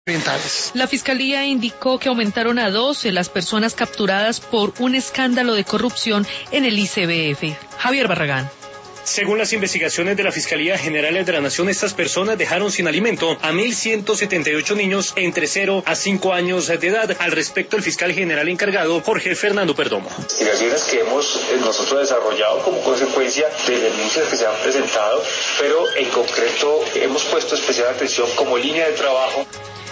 orientales. La Fiscalía indicó que aumentaron a 12 las personas capturadas por un escándalo de corrupción en el ICBF. Javier Barragán. Según las investigaciones de la Fiscalía General de la Nación, estas personas dejaron sin alimento a 1.178 niños entre 0 a 5 años de edad. Al respecto, el fiscal general encargado, Jorge Fernando Perdomo. Investigaciones que hemos nosotros desarrollado como consecuencia de denuncias que se han presentado, pero en concreto hemos puesto especial atención como línea de trabajo.